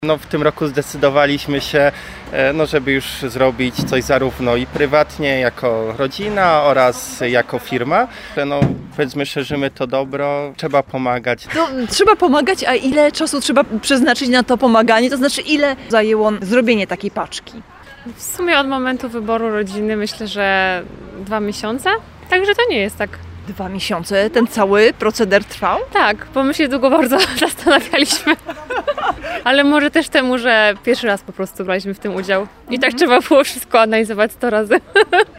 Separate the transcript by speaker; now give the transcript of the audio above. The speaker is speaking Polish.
Speaker 1: No, w tym roku zdecydowaliśmy się, żeby już zrobić coś zarówno i prywatnie, jako rodzina oraz jako firma. Powiedzmy, szerzymy to dobro, trzeba pomagać.
Speaker 2: Trzeba pomagać, a ile czasu trzeba przeznaczyć na to pomaganie? To znaczy, ile zajęło zrobienie takiej paczki?
Speaker 3: W sumie od momentu wyboru rodziny myślę, że 2 miesiące, także to nie jest tak.
Speaker 2: 2 miesiące ten cały proceder trwał?
Speaker 3: Tak, bo my się długo bardzo zastanawialiśmy. Ale może też temu, że pierwszy raz po prostu braliśmy w tym udział. I tak trzeba było wszystko analizować 100 razy.